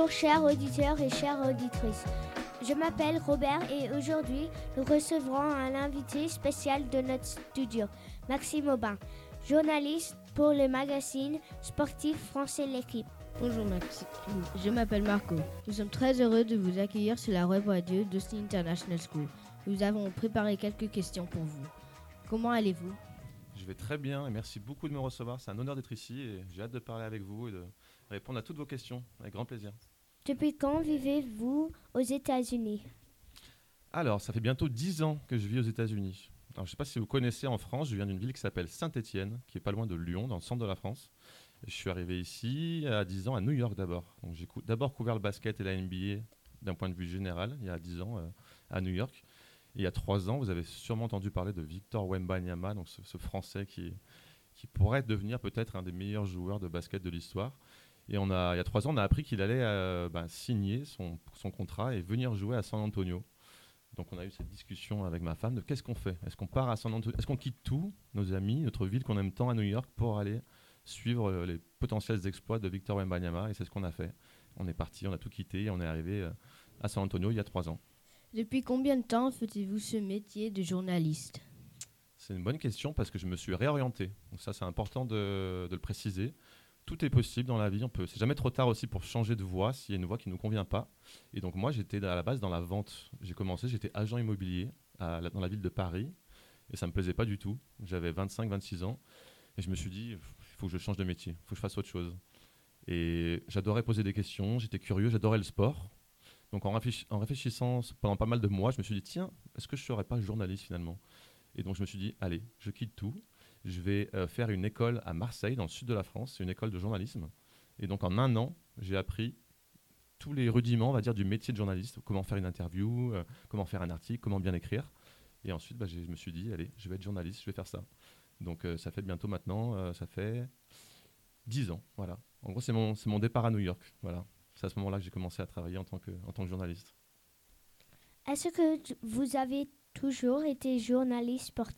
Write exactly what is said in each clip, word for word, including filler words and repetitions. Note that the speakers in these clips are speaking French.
chers auditeurs et chères auditrices. Je m'appelle Robert et aujourd'hui, nous recevrons un invité spécial de notre studio, Maxime Aubin, journaliste pour le magazine sportif français L'Équipe. Bonjour Maxime, je m'appelle Marco. Nous sommes très heureux de vous accueillir sur la web radio d'Austin International School. Nous avons préparé quelques questions pour vous. Comment allez-vous ? Je vais très bien et merci beaucoup de me recevoir. C'est un honneur d'être ici et j'ai hâte de parler avec vous et de répondre à toutes vos questions avec grand plaisir. Depuis quand vivez-vous aux États-Unis ? Alors, ça fait bientôt dix ans que je vis aux États-Unis. Alors, je ne sais pas si vous connaissez en France, je viens d'une ville qui s'appelle Saint-Étienne, qui est pas loin de Lyon, dans le centre de la France. Et je suis arrivé ici à dix ans à New York d'abord. Donc, j'ai cou- d'abord couvert le basket et la N B A d'un point de vue général, il y a dix ans euh, à New York. Et il y a trois ans, vous avez sûrement entendu parler de Victor Wembanyama, donc ce, ce Français qui, qui pourrait devenir peut-être un des meilleurs joueurs de basket de l'histoire. Et on a, il y a trois ans, on a appris qu'il allait euh, bah, signer son, son contrat et venir jouer à San Antonio. Donc on a eu cette discussion avec ma femme de qu'est-ce qu'on fait ? Est-ce qu'on part à San Antonio ? Est-ce qu'on quitte tout, nos amis, notre ville qu'on aime tant à New York, pour aller suivre euh, les potentiels exploits de Victor Wembanyama ? Et c'est ce qu'on a fait. On est parti, on a tout quitté et on est arrivé euh, à San Antonio il y a trois ans. Depuis combien de temps faites-vous ce métier de journaliste ? C'est une bonne question parce que je me suis réorienté. Donc ça, c'est important de, de le préciser. Tout est possible dans la vie. On peut. C'est jamais trop tard aussi pour changer de voie s'il y a une voie qui ne nous convient pas. Et donc moi, j'étais à la base dans la vente. J'ai commencé, j'étais agent immobilier à la- dans la ville de Paris. Et ça ne me plaisait pas du tout. J'avais vingt-cinq, vingt-six ans. Et je me suis dit, il faut que je change de métier. Il faut que je fasse autre chose. Et j'adorais poser des questions. J'étais curieux. J'adorais le sport. Donc en, réfléch- en réfléchissant pendant pas mal de mois, je me suis dit, tiens, est-ce que je ne serais pas journaliste finalement ? Et donc je me suis dit, allez, je quitte tout. Je vais euh, faire une école à Marseille, dans le sud de la France. C'est une école de journalisme. Et donc en un an, j'ai appris tous les rudiments, on va dire, du métier de journaliste. Comment faire une interview, euh, comment faire un article, comment bien écrire. Et ensuite, bah, j'ai- je me suis dit, allez, je vais être journaliste, je vais faire ça. Donc euh, ça fait bientôt maintenant, euh, ça fait dix ans. Voilà. En gros, c'est mon, c'est mon départ à New York. Voilà. C'est à ce moment-là que j'ai commencé à travailler en tant que, en tant que journaliste. Est-ce que t- vous avez toujours été journaliste sportif ?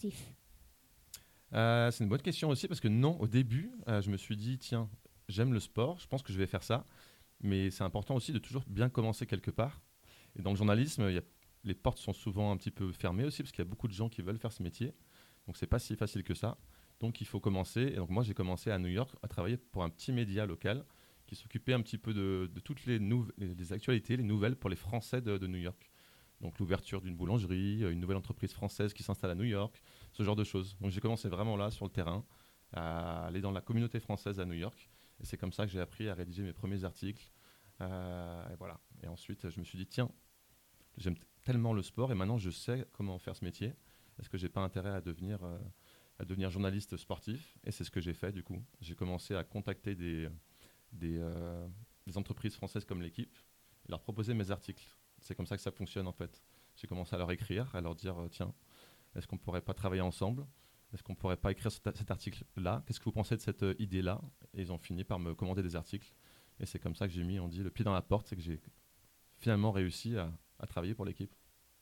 Euh, c'est une bonne question aussi parce que non, au début, euh, je me suis dit, tiens, j'aime le sport, je pense que je vais faire ça, mais c'est important aussi de toujours bien commencer quelque part. Et dans le journalisme, il y a- les portes sont souvent un petit peu fermées aussi parce qu'il y a beaucoup de gens qui veulent faire ce métier, donc c'est pas si facile que ça. Donc il faut commencer. Et donc moi, j'ai commencé à New York à travailler pour un petit média local qui s'occupait un petit peu de, de toutes les, nouv- les, les actualités, les nouvelles pour les Français de, de New York. Donc l'ouverture d'une boulangerie, euh, une nouvelle entreprise française qui s'installe à New York, ce genre de choses. Donc j'ai commencé vraiment là, sur le terrain, à aller dans la communauté française à New York. Et c'est comme ça que j'ai appris à rédiger mes premiers articles. Euh, et voilà. Et ensuite, je me suis dit, tiens, j'aime t- tellement le sport et maintenant je sais comment faire ce métier. Est-ce que j'ai pas intérêt à devenir, euh, à devenir journaliste sportif ? Et c'est ce que j'ai fait du coup. J'ai commencé à contacter des, des, euh, des entreprises françaises comme l'Équipe et leur proposer mes articles. C'est comme ça que ça fonctionne en fait. J'ai commencé à leur écrire, à leur dire euh, tiens, est-ce qu'on ne pourrait pas travailler ensemble ? Est-ce qu'on ne pourrait pas écrire cet, cet article-là ? Qu'est-ce que vous pensez de cette euh, idée-là ? Et ils ont fini par me commander des articles. Et c'est comme ça que j'ai mis, on dit, le pied dans la porte, c'est que j'ai finalement réussi à, à travailler pour l'Équipe.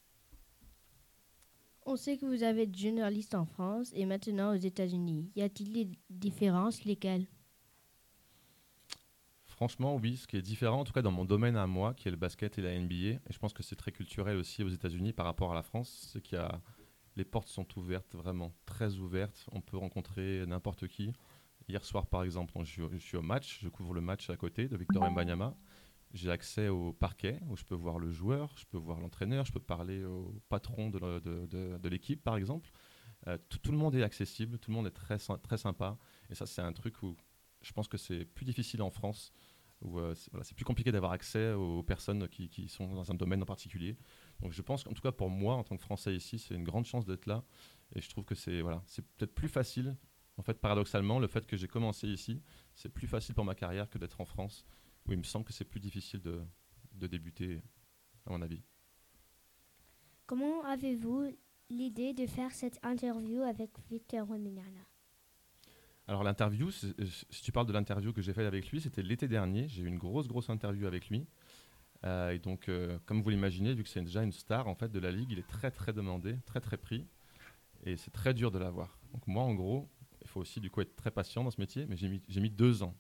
On sait que vous avez été journaliste en France et maintenant aux États-Unis. Y a-t-il des différences, lesquelles ? Franchement, oui, ce qui est différent, en tout cas dans mon domaine à moi, qui est le basket et la N B A, et je pense que c'est très culturel aussi aux États-Unis par rapport à la France, c'est qu'il y a, les portes sont ouvertes, vraiment très ouvertes. On peut rencontrer n'importe qui. Hier soir, par exemple, je suis, au- je suis au match, je couvre le match à côté de Victor Wembanyama. J'ai accès au parquet où je peux voir le joueur, je peux voir l'entraîneur, je peux parler au patron de, le- de- de- de l'équipe, par exemple. Euh, tout, tout le monde est accessible, tout le monde est très, sy- très sympa. Et ça, c'est un truc où je pense que c'est plus difficile en France, où euh, c'est, voilà, c'est plus compliqué d'avoir accès aux personnes qui, qui sont dans un domaine en particulier. Donc je pense qu'en tout cas pour moi, en tant que Français ici, c'est une grande chance d'être là. Et je trouve que c'est, voilà, c'est peut-être plus facile. En fait, paradoxalement, le fait que j'ai commencé ici, c'est plus facile pour ma carrière que d'être en France, où il me semble que c'est plus difficile de, de débuter, à mon avis. Comment avez-vous l'idée de faire cette interview avec Victor Wembanyama ? Alors l'interview, c'est- si tu parles de l'interview que j'ai faite avec lui, c'était l'été dernier. J'ai eu une grosse, grosse interview avec lui. Euh, et donc, euh, comme vous l'imaginez, vu que c'est déjà une star en fait, de la Ligue, il est très, très demandé, très, très pris. Et c'est très dur de l'avoir. Donc moi, en gros, il faut aussi du coup être très patient dans ce métier, mais j'ai mis, j'ai mis deux ans.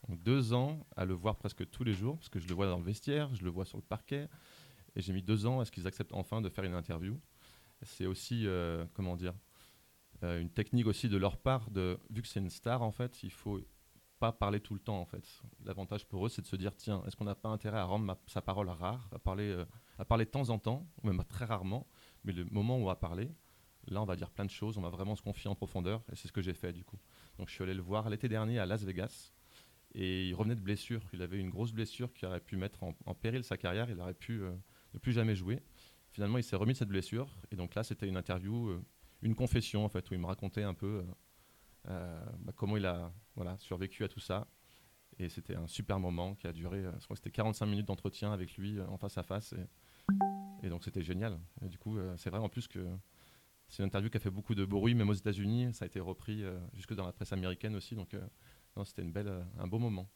Donc deux ans à le voir presque tous les jours, parce que je le vois dans le vestiaire, je le vois sur le parquet, et j'ai mis deux ans à ce qu'ils acceptent enfin de faire une interview. C'est aussi, euh, comment dire, euh, une technique aussi de leur part, de, vu que c'est une star en fait, il faut pas parler tout le temps en fait. L'avantage pour eux, c'est de se dire, tiens, est-ce qu'on n'a pas intérêt à rendre ma, sa parole rare, à parler, euh, à parler de temps en temps, ou même très rarement, mais le moment où on va parler, là on va dire plein de choses, on va vraiment se confier en profondeur, et c'est ce que j'ai fait du coup. Donc je suis allé le voir l'été dernier à Las Vegas, et il revenait de blessure. Il avait une grosse blessure qui aurait pu mettre en, en péril sa carrière, il aurait pu euh, ne plus jamais jouer. Finalement, il s'est remis de cette blessure, et donc là c'était une interview, euh, une confession en fait, où il me racontait un peu... Euh, Euh, bah, comment il a voilà, survécu à tout ça. Et c'était un super moment qui a duré, euh, je crois que c'était quarante-cinq minutes d'entretien avec lui euh, en face à face. Et, et donc c'était génial. Et du coup, euh, c'est vrai en plus que c'est une interview qui a fait beaucoup de bruit, même aux États-Unis. Ça a été repris euh, jusque dans la presse américaine aussi. Donc euh, non, c'était une belle, euh, un beau moment.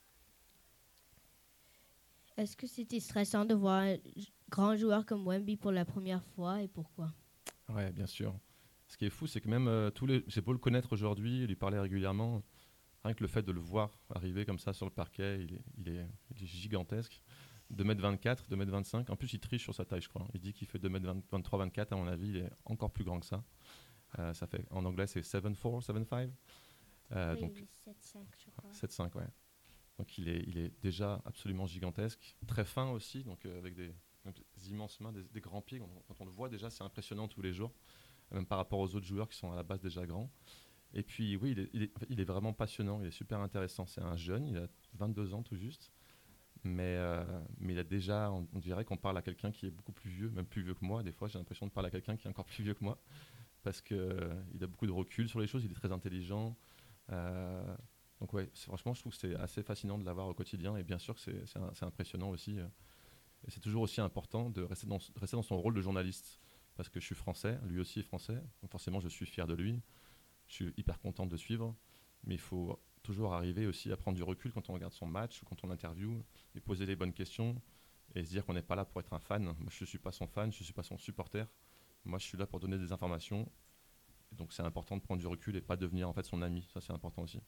Est-ce que c'était stressant de voir un j- grand joueur comme Wemby pour la première fois et pourquoi? Ouais, bien sûr. Ce qui est fou, c'est que même euh, tous les, j'ai beau le connaître aujourd'hui, lui parler régulièrement, rien que le fait de le voir arriver comme ça sur le parquet, il est, il est, il est gigantesque. deux mètres vingt-quatre, deux mètres vingt-cinq. En plus, il triche sur sa taille, je crois. Il dit qu'il fait deux mètres vingt-trois vingt-quatre. À mon avis, il est encore plus grand que ça. Euh, ça fait, en anglais, c'est sept quatre, sept cinq. Euh, Oui, donc sept cinq, je crois. sept cinq, ouais. Donc il est, il est déjà absolument gigantesque. Très fin aussi, donc euh, avec des, des immenses mains, des, des grands pieds. Quand on, quand on le voit déjà, c'est impressionnant tous les jours, même par rapport aux autres joueurs qui sont à la base déjà grands. Et puis oui, il est, il est, il est vraiment passionnant, il est super intéressant. C'est un jeune, il a vingt-deux ans tout juste, mais, euh, mais il a déjà, on, on dirait qu'on parle à quelqu'un qui est beaucoup plus vieux, même plus vieux que moi. Des fois, j'ai l'impression de parler à quelqu'un qui est encore plus vieux que moi, parce qu'il euh, a beaucoup de recul sur les choses, il est très intelligent. Euh, donc ouais, c'est, franchement, je trouve que c'est assez fascinant de l'avoir au quotidien, et bien sûr que c'est, c'est, un, c'est impressionnant aussi. Euh, et c'est toujours aussi important de rester dans, de rester dans son rôle de journaliste, parce que je suis français, lui aussi est français, donc forcément je suis fier de lui. Je suis hyper content de suivre, mais il faut toujours arriver aussi à prendre du recul quand on regarde son match ou quand on interviewe, et poser les bonnes questions et se dire qu'on n'est pas là pour être un fan. Moi, je ne suis pas son fan, je ne suis pas son supporter. Moi, je suis là pour donner des informations. Et donc, c'est important de prendre du recul et pas devenir en fait son ami. Ça, c'est important aussi.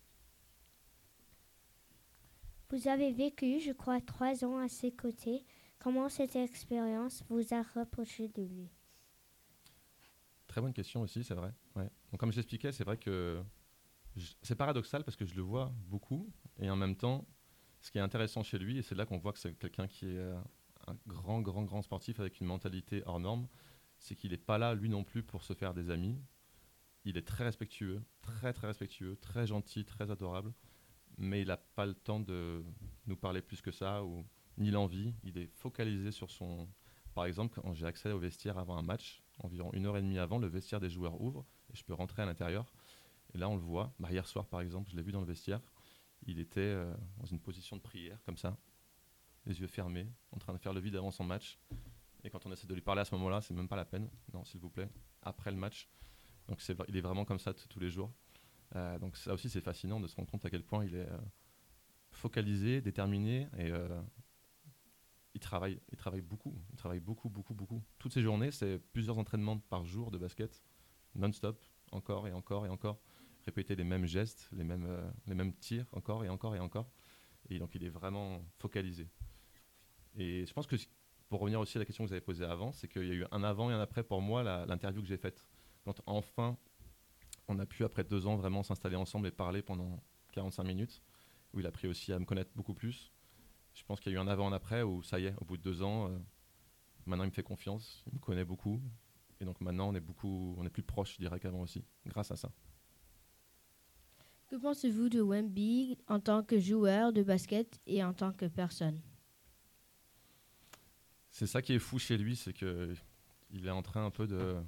Vous avez vécu, je crois, trois ans à ses côtés. Comment cette expérience vous a rapproché de lui? Très bonne question aussi, c'est vrai. Ouais. Donc, comme j'expliquais, c'est vrai que je, c'est paradoxal parce que je le vois beaucoup, et en même temps, ce qui est intéressant chez lui, et c'est là qu'on voit que c'est quelqu'un qui est euh, un grand, grand, grand sportif avec une mentalité hors norme, c'est qu'il n'est pas là, lui non plus, pour se faire des amis. Il est très respectueux, très, très respectueux, très gentil, très adorable, mais il n'a pas le temps de nous parler plus que ça, ou ni l'envie. Il est focalisé sur son... Par exemple, quand j'ai accès au vestiaire avant un match, environ une heure et demie avant, le vestiaire des joueurs ouvre, et je peux rentrer à l'intérieur. Et là, on le voit. Bah, hier soir, par exemple, je l'ai vu dans le vestiaire. Il était euh, dans une position de prière, comme ça, les yeux fermés, en train de faire le vide avant son match. Et quand on essaie de lui parler à ce moment-là, c'est même pas la peine. Non, s'il vous plaît, après le match. Donc c'est, il est vraiment comme ça t- tous les jours. Euh, donc ça aussi, c'est fascinant de se rendre compte à quel point il est euh, focalisé, déterminé, et euh, il travaille, il travaille beaucoup. Il travaille beaucoup, beaucoup, beaucoup. Toutes ces journées, c'est plusieurs entraînements par jour de basket, non-stop, encore et encore et encore. Répéter les mêmes gestes, les mêmes, euh, les mêmes tirs, encore et encore et encore. Et donc il est vraiment focalisé. Et je pense que, pour revenir aussi à la question que vous avez posée avant, c'est qu'il y a eu un avant et un après pour moi, la, l'interview que j'ai faite. Quand enfin, on a pu, après deux ans, vraiment s'installer ensemble et parler pendant quarante-cinq minutes, où il a appris aussi à me connaître beaucoup plus. Je pense qu'il y a eu un avant et un après où, ça y est, au bout de deux ans, euh, maintenant il me fait confiance, il me connaît beaucoup. Et donc maintenant, on est, beaucoup, on est plus proche, je dirais, qu'avant aussi, grâce à ça. Que pensez-vous de Wemby en tant que joueur de basket et en tant que personne? C'est ça qui est fou chez lui, c'est qu'il est en train un peu de,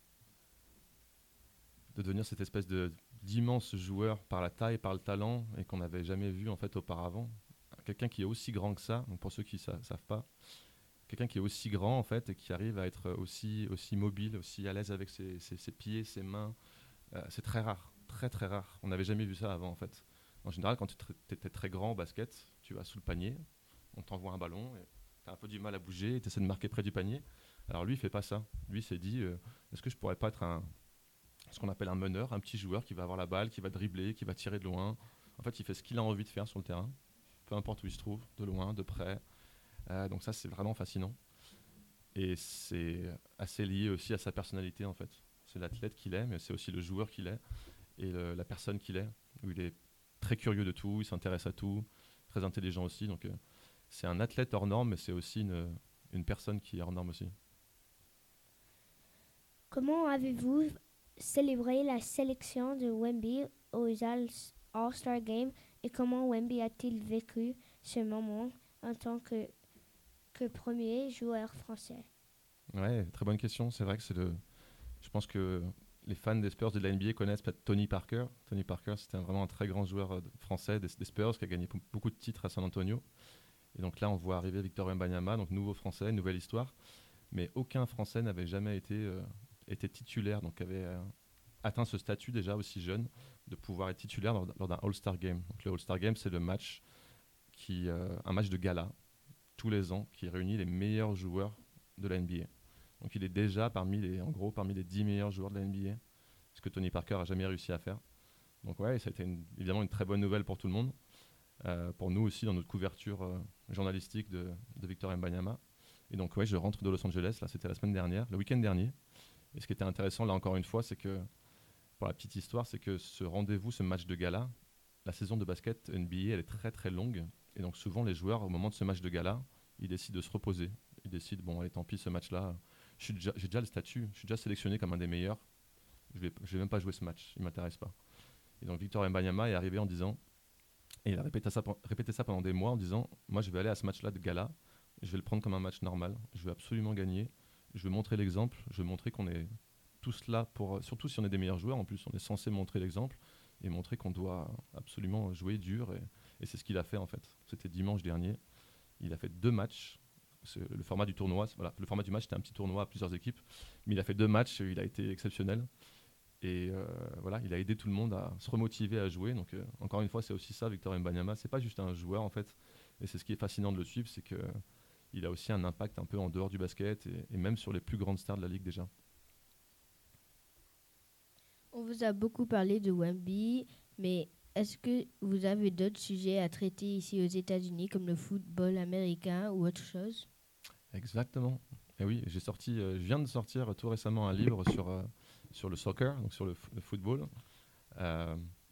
de devenir cette espèce de, d'immense joueur par la taille, par le talent, et qu'on n'avait jamais vu en fait auparavant. Quelqu'un qui est aussi grand que ça, donc pour ceux qui ne savent pas, quelqu'un qui est aussi grand en fait et qui arrive à être aussi, aussi mobile, aussi à l'aise avec ses, ses, ses pieds, ses mains, euh, c'est très rare, très très rare. On n'avait jamais vu ça avant en fait. En général, quand tu étais très grand au basket, tu vas sous le panier, on t'envoie un ballon, et tu as un peu du mal à bouger, tu essaies de marquer près du panier. Alors lui, il fait pas ça. Lui, il s'est dit, euh, est-ce que je pourrais pas être un, ce qu'on appelle un meneur, un petit joueur qui va avoir la balle, qui va dribbler, qui va tirer de loin, En fait, il fait ce qu'il a envie de faire sur le terrain, peu importe où il se trouve, de loin, de près. Euh, donc ça, c'est vraiment fascinant. Et c'est assez lié aussi à sa personnalité, en fait. C'est l'athlète qu'il est, mais c'est aussi le joueur qu'il est et le, la personne qu'il est, où il est très curieux de tout, il s'intéresse à tout, très intelligent aussi. Donc, euh, c'est un athlète hors norme, mais c'est aussi une, une personne qui est hors norme aussi. Comment avez-vous célébré la sélection de Wemby aux All- All-Star Games et comment Wemby a-t-il vécu ce moment en tant que, que premier joueur français? Ouais, très bonne question. C'est vrai que c'est le. Je pense que les fans des Spurs de la N B A connaissent peut-être Tony Parker. Tony Parker, c'était un- vraiment un très grand joueur euh, français des, des Spurs qui a gagné p- beaucoup de titres à San Antonio. Et donc là, on voit arriver Victor Wembanyama, donc nouveau français, nouvelle histoire. Mais aucun français n'avait jamais été, euh, été titulaire, donc avait euh, atteint ce statut déjà aussi jeune de pouvoir être titulaire lors, lors d'un All-Star Game. Donc le All-Star Game, c'est le match qui, euh, un match de gala tous les ans qui réunit les meilleurs joueurs de la N B A. Donc il est déjà parmi les, en gros, parmi les dix meilleurs joueurs de la N B A, ce que Tony Parker a jamais réussi à faire. Donc ouais, ça a été une- évidemment une très bonne nouvelle pour tout le monde, euh, pour nous aussi dans notre couverture euh, journalistique de, de Victor Wembanyama. Et donc ouais, je rentre de Los Angeles, là c'était la semaine dernière, le week-end dernier. Et ce qui était intéressant là encore une fois, c'est que pour la petite histoire, c'est que ce rendez-vous, ce match de gala, la saison de basket N B A, elle est très très longue. Et donc souvent les joueurs, au moment de ce match de gala, ils décident de se reposer. Ils décident, bon allez tant pis ce match-là, je suis déjà- j'ai déjà le statut, je suis déjà sélectionné comme un des meilleurs, je vais, je vais même pas jouer ce match, il m'intéresse pas. Et donc Victor Wembanyama est arrivé en disant, et il a répété ça, pen- répété ça pendant des mois en disant, moi je vais aller à ce match-là de gala, je vais le prendre comme un match normal, je vais absolument gagner, je vais montrer l'exemple, je vais montrer qu'on est tous là pour, surtout si on est des meilleurs joueurs, en plus on est censé montrer l'exemple et montrer qu'on doit absolument jouer dur et, et c'est ce qu'il a fait en fait. C'était dimanche dernier, il a fait deux matchs. C'est le format du tournoi, c'est- voilà, le format du match c'était un petit tournoi à plusieurs équipes, mais il a fait deux matchs, il a été exceptionnel et euh, voilà, il a aidé tout le monde à se remotiver à jouer. Donc euh, encore une fois, c'est aussi ça, Victor Wembanyama, c'est pas juste un joueur en fait, et c'est ce qui est fascinant de le suivre, c'est que il a aussi un impact un peu en dehors du basket et, et même sur les plus grandes stars de la ligue déjà. On vous a beaucoup parlé de Wemby, mais est-ce que vous avez d'autres sujets à traiter ici aux États-Unis, comme le football américain ou autre chose? Exactement. Et oui, j'ai sorti, euh, je viens de sortir tout récemment un livre sur, euh, sur le soccer, donc sur le, f- le football. Euh,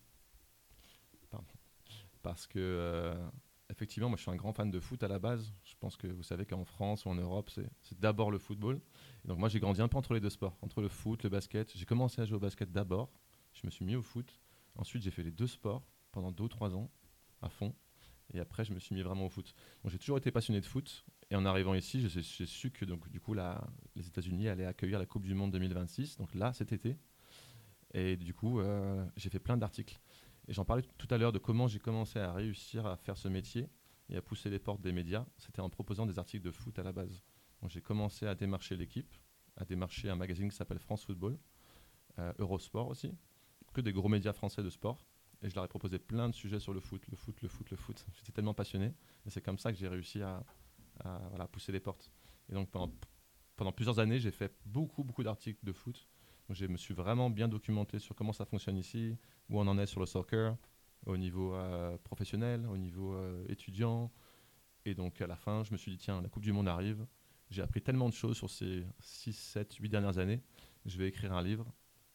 pardon. Parce que, euh, effectivement, moi je suis un grand fan de foot à la base. Je pense que vous savez qu'en France ou en Europe, c'est c'est d'abord le football. Et donc moi j'ai grandi un peu entre les deux sports, entre le foot, le basket. J'ai commencé à jouer au basket d'abord, je me suis mis au foot. Ensuite j'ai fait les deux sports pendant deux ou trois ans à fond. Et après je me suis mis vraiment au foot. Donc j'ai toujours été passionné de foot. Et en arrivant ici, j'ai j'ai su que donc, du coup la- les États-Unis allaient accueillir la Coupe du Monde deux mille vingt-six, donc là cet été. Et du coup, euh, j'ai fait plein d'articles. Et j'en parlais tout à l'heure de comment j'ai commencé à réussir à faire ce métier et à pousser les portes des médias. C'était en proposant des articles de foot à la base. Donc j'ai commencé à démarcher l'équipe, à démarcher un magazine qui s'appelle France Football, euh, Eurosport aussi, que des gros médias français de sport. Et je leur ai proposé plein de sujets sur le foot, le foot, le foot, le foot. J'étais tellement passionné. Et c'est comme ça que j'ai réussi à, à, voilà, pousser les portes. Et donc pendant, pendant plusieurs années, j'ai fait beaucoup, beaucoup d'articles de foot. Donc, je me suis vraiment bien documenté sur comment ça fonctionne ici, où on en est sur le soccer, au niveau euh, professionnel, au niveau euh, étudiant. Et donc à la fin, je me suis dit, tiens, la Coupe du Monde arrive. J'ai appris tellement de choses sur ces six, sept, huit dernières années. Je vais écrire un livre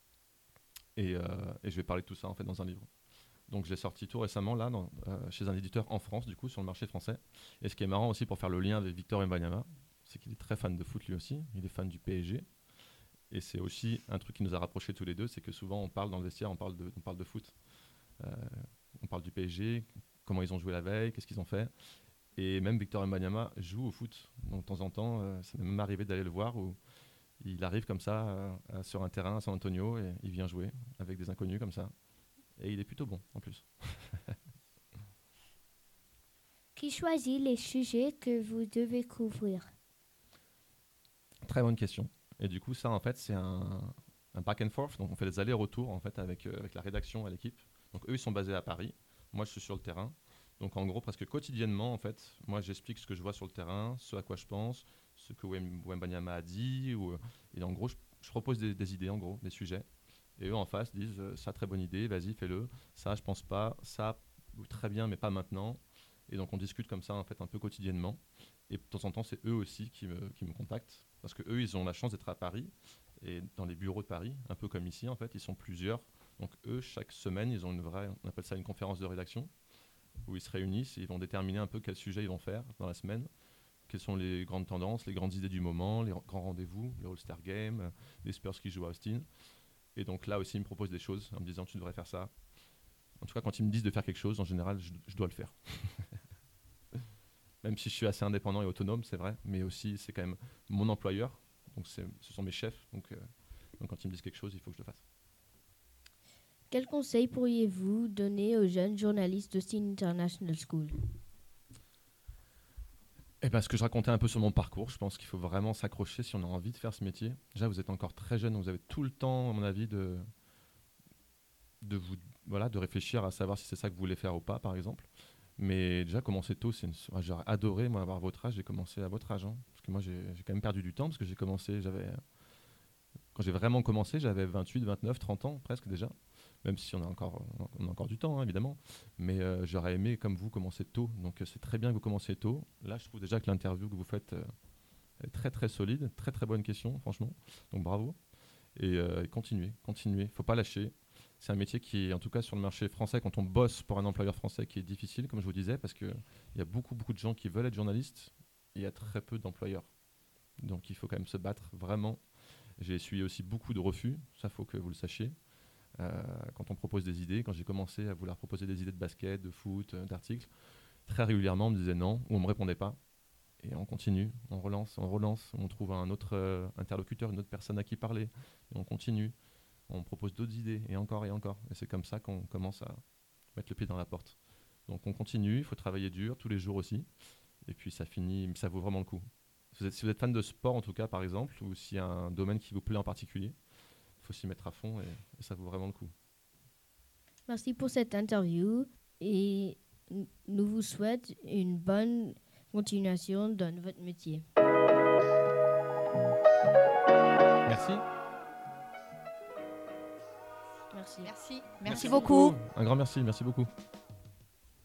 et, euh, et je vais parler de tout ça en fait dans un livre. Donc je l'ai sorti tout récemment là, dans, euh, chez un éditeur en France, du coup, sur le marché français. Et ce qui est marrant aussi pour faire le lien avec Victor Wembanyama, c'est qu'il est très fan de foot lui aussi. Il est fan du P S G. Et c'est aussi un truc qui nous a rapprochés tous les deux, c'est que souvent on parle dans le vestiaire, on parle de, on parle de foot. Euh, on parle du P S G, comment ils ont joué la veille, qu'est-ce qu'ils ont fait. Et même Victor Wembanyama joue au foot. Donc de temps en temps, euh, ça m'est même arrivé d'aller le voir où il arrive comme ça euh, sur un terrain à San Antonio et il vient jouer avec des inconnus comme ça. Et il est plutôt bon en plus. Qui choisit les sujets que vous devez couvrir? Très bonne question. Et du coup, ça en fait, c'est un, un back and forth. Donc on fait des allers-retours en fait avec, euh, avec la rédaction et l'équipe. Donc eux, ils sont basés à Paris. Moi, je suis sur le terrain. Donc en gros, presque quotidiennement, en fait, moi, j'explique ce que je vois sur le terrain, ce à quoi je pense, ce que Wem- Wembanyama a dit. Ou, euh, et en gros, je, je propose des, des idées, en gros, des sujets. Et eux, en face, disent euh, ça, très bonne idée, vas-y, fais-le. Ça, je pense pas. Ça, vous très bien, mais pas maintenant. Et donc on discute comme ça en fait un peu quotidiennement. Et de temps en temps, c'est eux aussi qui me, qui me contactent. Parce qu'eux, ils ont la chance d'être à Paris. Et dans les bureaux de Paris, un peu comme ici en fait, ils sont plusieurs. Donc eux, chaque semaine, ils ont une vraie, on appelle ça une conférence de rédaction, où ils se réunissent et ils vont déterminer un peu quel sujet ils vont faire dans la semaine. Quelles sont les grandes tendances, les grandes idées du moment, les grands rendez-vous, le All-Star Game, euh, les Spurs qui jouent à Austin. Et donc là aussi, ils me proposent des choses en me disant tu devrais faire ça. En tout cas, quand ils me disent de faire quelque chose, en général, je, je dois le faire. Même si je suis assez indépendant et autonome, c'est vrai, mais aussi c'est quand même mon employeur, donc c'est, ce sont mes chefs, donc, euh, donc quand ils me disent quelque chose, il faut que je le fasse. Quels conseils pourriez-vous donner aux jeunes journalistes d'Austin International School? Eh ben, ce que je racontais un peu sur mon parcours, je pense qu'il faut vraiment s'accrocher si on a envie de faire ce métier. Déjà, vous êtes encore très jeune, vous avez tout le temps, à mon avis, de, de, vous, voilà, de réfléchir à savoir si c'est ça que vous voulez faire ou pas, par exemple. Mais déjà, commencer tôt, c'est une... ah, j'aurais adoré, moi, avoir votre âge. J'ai commencé à votre âge. Hein, parce que moi, j'ai, j'ai quand même perdu du temps, parce que j'ai commencé, j'avais... Quand j'ai vraiment commencé, j'avais vingt-huit, vingt-neuf, trente ans, presque déjà. Même si on a encore, on a encore du temps, hein, évidemment. Mais euh, j'aurais aimé, comme vous, commencer tôt. Donc, euh, c'est très bien que vous commenciez tôt. Là, je trouve déjà que l'interview que vous faites euh, est très, très solide. Très, très bonne question, franchement. Donc, bravo. Et, euh, et continuez, continuez. Il ne faut pas lâcher. C'est un métier qui est, en tout cas, sur le marché français, quand on bosse pour un employeur français, qui est difficile, comme je vous disais, parce qu'il y a beaucoup, beaucoup de gens qui veulent être journalistes et il y a très peu d'employeurs. Donc, il faut quand même se battre, vraiment. J'ai essuyé aussi beaucoup de refus. Ça, il faut que vous le sachiez. Euh, quand on propose des idées, quand j'ai commencé à vouloir proposer des idées de basket, de foot, euh, d'articles, très régulièrement on me disait non ou on ne me répondait pas. Et on continue, on relance, on relance, on trouve un autre euh, interlocuteur, une autre personne à qui parler, et on continue, on propose d'autres idées, et encore et encore. Et c'est comme ça qu'on commence à mettre le pied dans la porte. Donc on continue, il faut travailler dur, tous les jours aussi, et puis ça finit, mais ça vaut vraiment le coup. Si vous êtes, si vous êtes fan de sport en tout cas par exemple, ou s'il y a un domaine qui vous plaît en particulier, il faut s'y mettre à fond et, et ça vaut vraiment le coup. Merci pour cette interview et n- nous vous souhaitons une bonne continuation dans votre métier. Merci. Merci. Merci. Merci, Merci beaucoup. Un grand merci, merci beaucoup.